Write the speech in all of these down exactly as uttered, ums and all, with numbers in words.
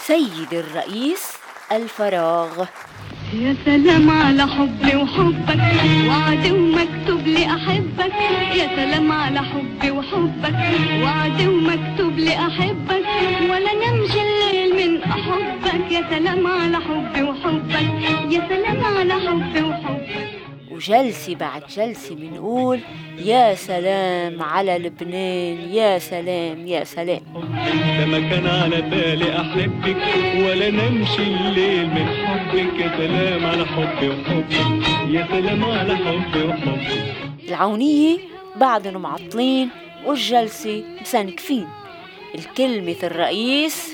سيد الرئيس الفراغ. يا سلام على حبي وحبك، وعد ومكتوب لي أحبك. يا سلام على حبي وحبك، وعد ومكتوب لي أحبك. ولا نمشي الليل من أحبك. يا سلام على حبي وحبك، يا سلام على حبي وحبك. وجلسة بعد جلسة منقول يا سلام على لبنان، يا سلام يا سلام. لما كان على بالي أحبك، ولا نمشي الليل من حبك. يا سلام على حبي وحبك، يا سلام على حبي وحبك. العونية بعدهم معطلين والجلسة مسنكفين. الكلمة الرئيس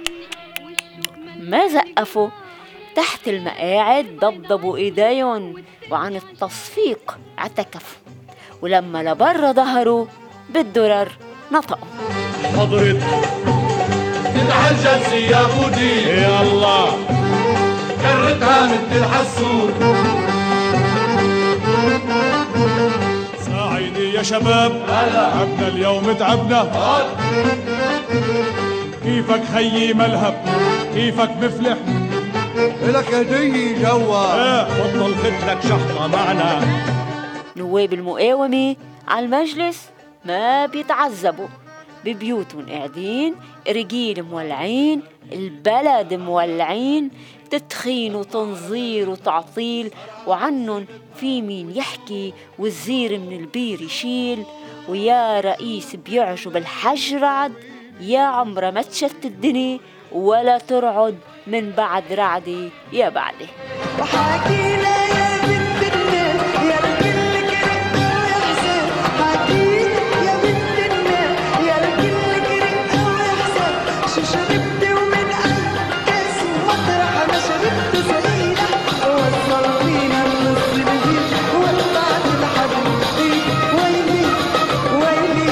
ما زقفوا، تحت المقاعد ضبضبوا ايديهم وعن التصفيق اعتكفوا، ولما لبرا ظهروا بالدرر نطقوا. حضرت تتعجل يا بودي، يا الله كرتها مثل الحسود. ساعيني يا شباب، تعبنا اليوم تعبنا. كيفك خيي ملهب، كيفك مفلح؟ لك هدية جوا. ايه بطل ختلك شحطة معنا. نواب المقاومة على المجلس ما بيتعذبوا، ببيوتهم قاعدين، رجيل مولعين، البلد مولعين، تدخين وتنظير وتعطيل، وعنن في مين يحكي والزير من البير يشيل. ويا رئيس بيعجب الحج رعد، يا عمره ما تشت الدنيا ولا ترعد من بعد رعدي يا بعدي. وحاكينا يا بنت الناس يا الكل كرقة ويحسن. حاكينا يا بنت الناس يا الكل كرقة ويحسن. شو شربت ومن قلب كاس مطرح ما شربت سيدة. وصل فينا النص الجيل وطلعت الحبيب. ويلي ويلي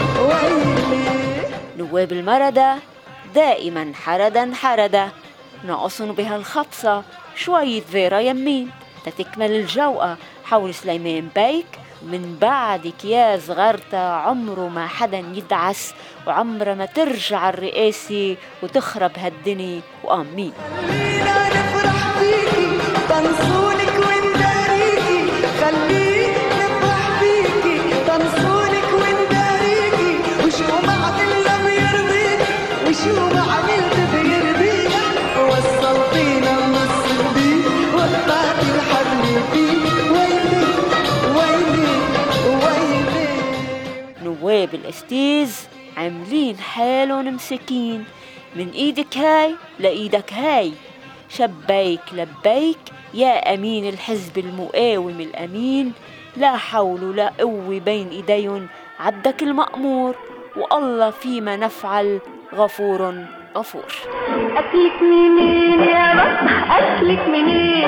ويلي. نواب المردة دائما حردا حردا، ناقصن بها الخبصة شوية فيرا يمين تتكمل الجوقة حول سليمان بيك. ومن بعدك يا صغرتا عمره ما حدا يدعس، وعمره ما ترجع الرئاسة وتخرب هالدنيا وآمين. خلينا نفرح فيكي تنصونك ونداريكي. خلينا نفرح فيكي تنصونك ونداريكي. وشو ما عملنا بيرضيك، وشو ما عملت بيرضيك. وصلتينا النص البيت وقطعت الحبل فيه. ويلي ويلي ويلي. نواب الاستيز عاملين حالهم مسكين، من ايدك هاي لايدك هاي. شبيك لبيك يا امين الحزب المقاوم الامين. لا حول ولا قوة بين ايديهم، عبدك المأمور والله فيما نفعل غفور غفور. أكلك منين يا رب، أكلك منين؟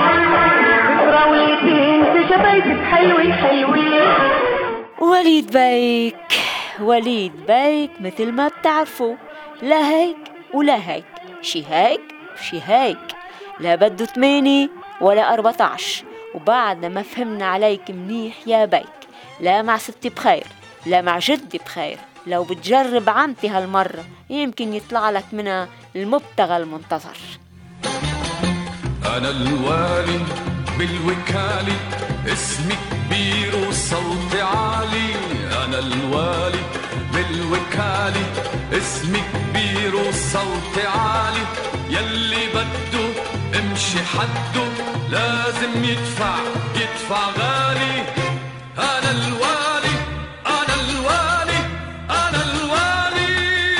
راولتين في شبايتك حلوين حلوين. وليد بيك وليد بيك مثل ما بتعرفوا، لا هيك ولا هيك، شي هيك وشي هيك، لا بده ثمانية ولا أربعة عشر. وبعد ما فهمنا عليك منيح يا بيك، لا مع ستي بخير لا مع جدي بخير. لو بتجرب عمتي هالمرة يمكن يطلع لك منها المبتغى المنتظر. أنا الوالي بالوكالة، اسمي كبير وصوتي عالي. أنا الوالي بالوكالة، اسمي كبير وصوتي عالي. يلي بده امشي حده لازم يدفع يدفع غالي. أنا الوالي أنا الوالي أنا الوالي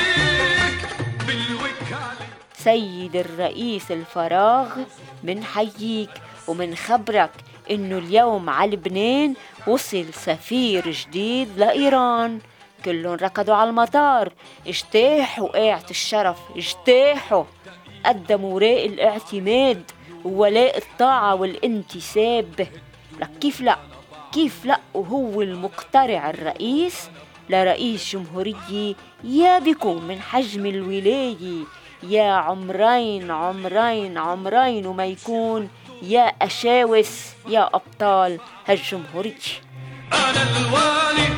بالوكالة. سيد الرئيس الفراغ منحييك ومنخبرك إنه اليوم على لبنان وصل سفير جديد لإيران. كلهم ركضوا على المطار، اجتاحوا قاعة الشرف، اجتاحوا قدموا وراء الاعتماد وولاء الطاعة والانتساب. لك كيف لا كيف لا وهو المقترع الرئيس لرئيس جمهورية يا بيكون من حجم الولاية. يا عمرين عمرين عمرين وما يكون يا أشاوس يا أبطال هالجمهورية. أنا الوالي